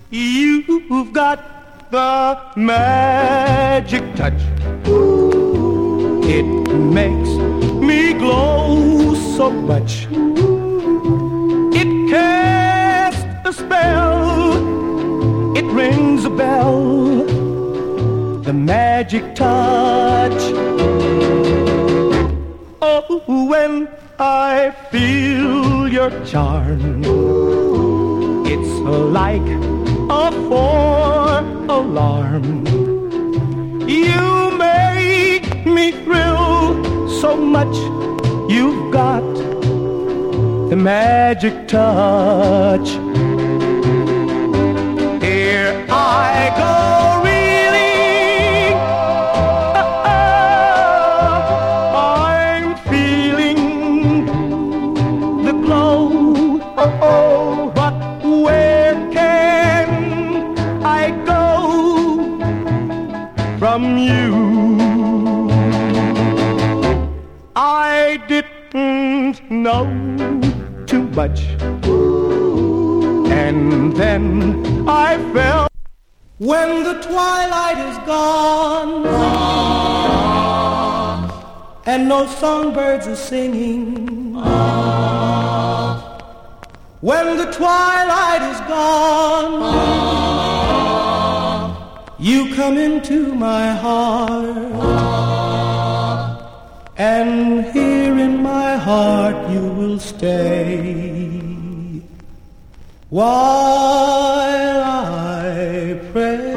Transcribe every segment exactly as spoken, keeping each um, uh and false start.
You've got the magic touch. It makes me glow so much. It casts a spell. It rings a bell. The magic touch. Oh, when I feel your charm, it's like a four-alarm. You make me thrill so much. You've got the magic touch. Here I go, reeling. I'm feeling the glow. Oh, oh, but where can I go from you? I didn't know too much, and then I fell. When the twilight is gone, ah, and no songbirds are singing, ah, when the twilight is gone, ah, you come into my heart, ah, and here in my heart you will stay while I pray.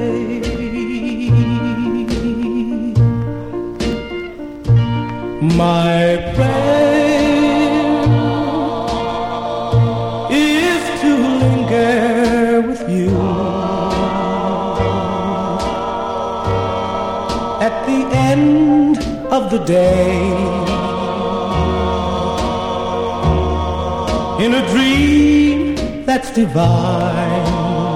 My prayer is to linger with you at the end of the day, in a dream that's divine.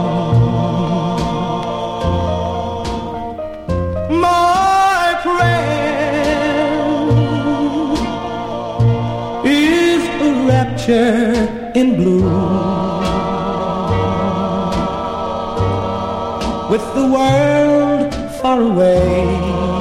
My prayer is a rapture in bloom, with the world far away,